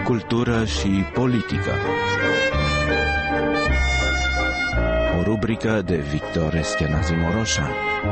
cultură și politică. O rubrică de Victor Eschenazi Moroșan.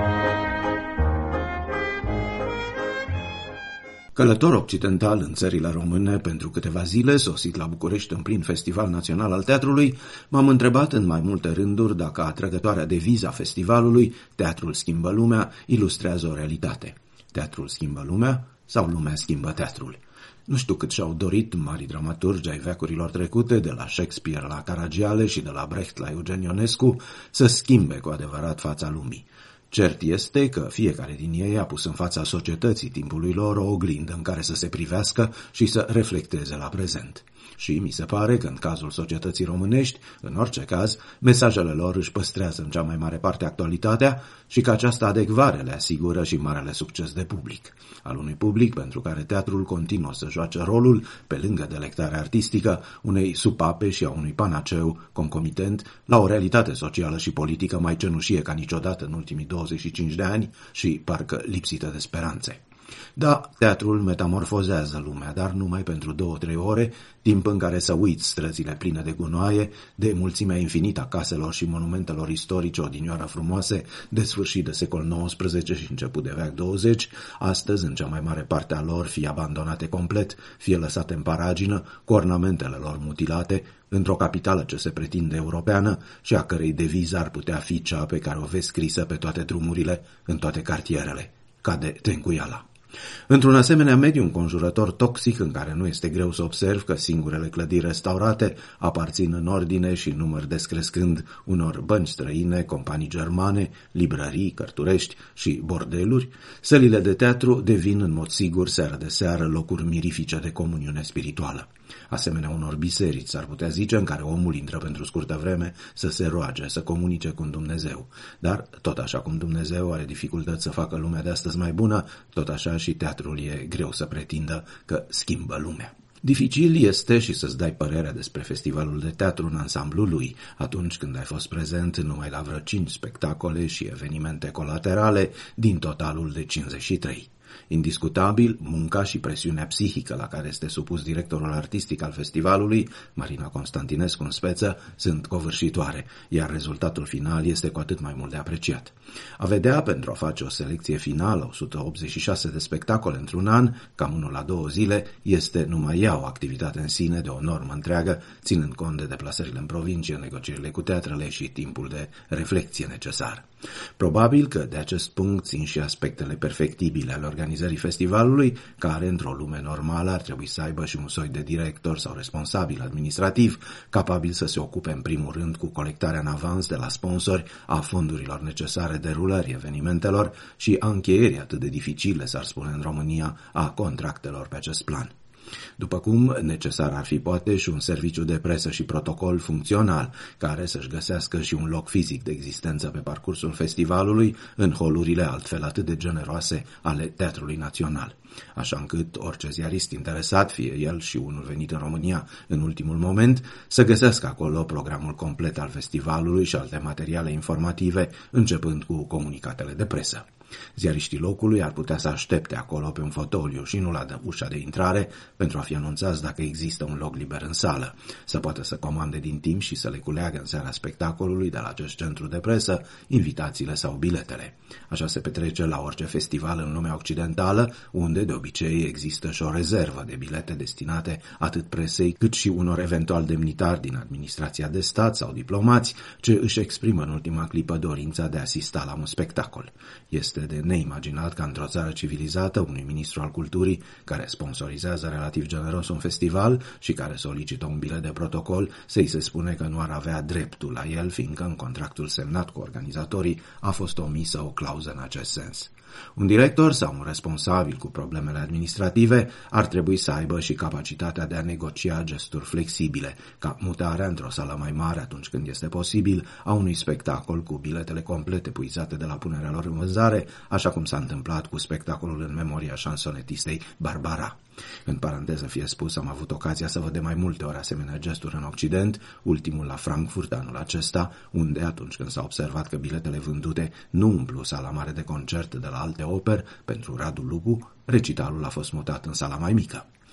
Călător occidental în țările române pentru câteva zile, sosit la București în plin Festival Național al Teatrului, m-am întrebat în mai multe rânduri dacă atrăgătoarea deviză a festivalului, Teatrul schimbă lumea, ilustrează o realitate. Teatrul schimbă lumea sau lumea schimbă teatrul? Nu știu cât și-au dorit mari dramaturgi ai veacurilor trecute, de la Shakespeare la Caragiale și de la Brecht la Eugen Ionescu, să schimbe cu adevărat fața lumii. Cert este că fiecare din ei a pus în fața societății timpului lor o oglindă în care să se privească și să reflecteze la prezent. Și mi se pare că în cazul societății românești, în orice caz, mesajele lor își păstrează în cea mai mare parte actualitatea și că această adecvare le asigură și marele succes de public. Al unui public pentru care teatrul continuă să joace rolul, pe lângă delectarea artistică, unei supape și a unui panaceu concomitent la o realitate socială și politică mai cenușie ca niciodată în ultimii 25 de ani și parcă lipsită de speranțe. Da, teatrul metamorfozează lumea, dar numai pentru 2-3 ore, timp în care să uiți străzile pline de gunoaie, de mulțimea infinită a caselor și monumentelor istorice odinioară frumoase, de sfârșit de secol XIX și început de veac 20, astăzi, în cea mai mare parte a lor, fie abandonate complet, fie lăsate în paragină, cu ornamentele lor mutilate, într-o capitală ce se pretinde europeană și a cărei deviză ar putea fi cea pe care o vezi scrisă pe toate drumurile, în toate cartierele. Cade tencuiala. Într-un asemenea mediu înconjurător toxic, în care nu este greu să observ că singurele clădiri restaurate aparțin în ordine și număr descrescând unor bănci străine, companii germane, librării, cărturești și bordeluri, sălile de teatru devin în mod sigur seară de seară locuri mirifice de comuniune spirituală. Asemenea unor biserici, s-ar putea zice, în care omul intră pentru scurtă vreme să se roage, să comunice cu Dumnezeu. Dar, tot așa cum Dumnezeu are dificultăți să facă lumea de astăzi mai bună, tot așa și teatrul e greu să pretindă că schimbă lumea. Dificil este și să-ți dai părerea despre festivalul de teatru în ansamblul lui, atunci când ai fost prezent numai la vreo 5 spectacole și evenimente colaterale din totalul de 53. Indiscutabil, munca și presiunea psihică la care este supus directorul artistic al festivalului, Marina Constantinescu în speță, sunt covârșitoare, iar rezultatul final este cu atât mai mult de apreciat. A vedea, pentru a face o selecție finală, 186 de spectacole într-un an, cam 1 la 2 zile, este numai ea o activitate în sine de o normă întreagă, ținând cont de deplasările în provincie, negocierile cu teatrele și timpul de reflecție necesar. Probabil că de acest punct țin și aspectele perfectibile ale organizării festivalului, care într-o lume normală ar trebui să aibă și un soi de director sau responsabil administrativ, capabil să se ocupe în primul rând cu colectarea în avans de la sponsori a fondurilor necesare derulării evenimentelor și a încheierii atât de dificile, s-ar spune în România, a contractelor pe acest plan. După cum necesar ar fi poate și un serviciu de presă și protocol funcțional, care să-și găsească și un loc fizic de existență pe parcursul festivalului, în holurile altfel atât de generoase ale Teatrului Național. Așa încât orice ziarist interesat, fie el și unul venit în România în ultimul moment, să găsească acolo programul complet al festivalului și alte materiale informative, începând cu comunicatele de presă. Ziariștii locului ar putea să aștepte acolo pe un fotoliu și nu la ușa de intrare pentru a fi anunțați dacă există un loc liber în sală, să poată să comande din timp și să le culeagă în seara spectacolului de la acest centru de presă invitațiile sau biletele. Așa se petrece la orice festival în lumea occidentală, unde de obicei există și o rezervă de bilete destinate atât presei cât și unor eventual demnitari din administrația de stat sau diplomați ce își exprimă în ultima clipă dorința de a asista la un spectacol. Este de neimaginat ca într-o țară civilizată unui ministru al culturii care sponsorizează relativ generos un festival și care solicită un bilet de protocol să-i se spune că nu ar avea dreptul la el, fiindcă în contractul semnat cu organizatorii a fost omisă o clauză în acest sens. Un director sau un responsabil cu problemele administrative ar trebui să aibă și capacitatea de a negocia gesturi flexibile, ca mutarea într-o sală mai mare atunci când este posibil a unui spectacol cu biletele complete epuizate de la punerea lor în vânzare, așa cum s-a întâmplat cu spectacolul în memoria șansonetistei Barbara. În paranteză fie spus, am avut ocazia să văd de mai multe ori asemenea gesturi în Occident, ultimul la Frankfurt anul acesta, unde atunci când s-a observat că biletele vândute nu umplu sala mare de concert de la alte operi pentru Radu Lupu, recitalul a fost mutat în sala mai mică.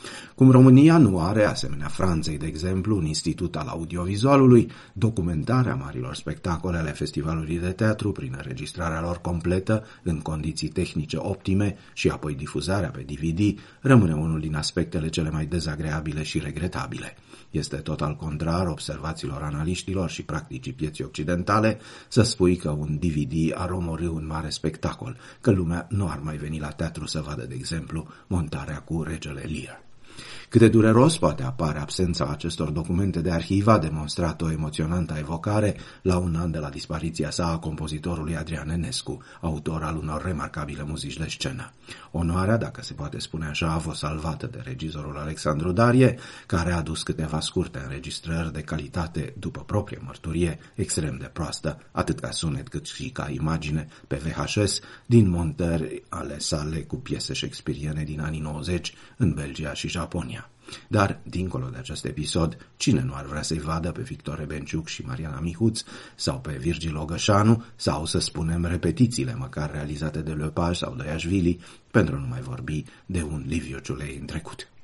Cum România nu are, asemenea Franței, de exemplu, un institut al audiovizualului, documentarea marilor spectacole ale festivalului de teatru prin înregistrarea lor completă în condiții tehnice optime și apoi difuzarea pe DVD rămâne unul din aspectele cele mai dezagreabile și regretabile. Este total contrar observațiilor analiștilor și practicii pieții occidentale să spui că un DVD ar omorî un mare spectacol, că lumea nu ar mai veni la teatru să vadă, de exemplu, montarea cu Regele Lear. Cât de dureros poate apare absența acestor documente de arhivă a demonstrat o emoționantă evocare la un an de la dispariția sa a compozitorului Adrian Enescu, autor al unor remarcabile muzici de scenă. Onoarea, dacă se poate spune așa, a fost salvată de regizorul Alexandru Darie, care a adus câteva scurte înregistrări de calitate, după proprie mărturie, extrem de proastă, atât ca sunet cât și ca imagine, pe VHS, din montări ale sale cu piese shakespeariene din anii 90 în Belgia și Japonia. Dar, dincolo de acest episod, cine nu ar vrea să-i vadă pe Victor Benciuc și Mariana Mihuț sau pe Virgil Ogășanu sau, să spunem, repetițiile măcar realizate de Lepage sau de Iașvili, pentru a nu mai vorbi de un Liviu Ciulei în trecut.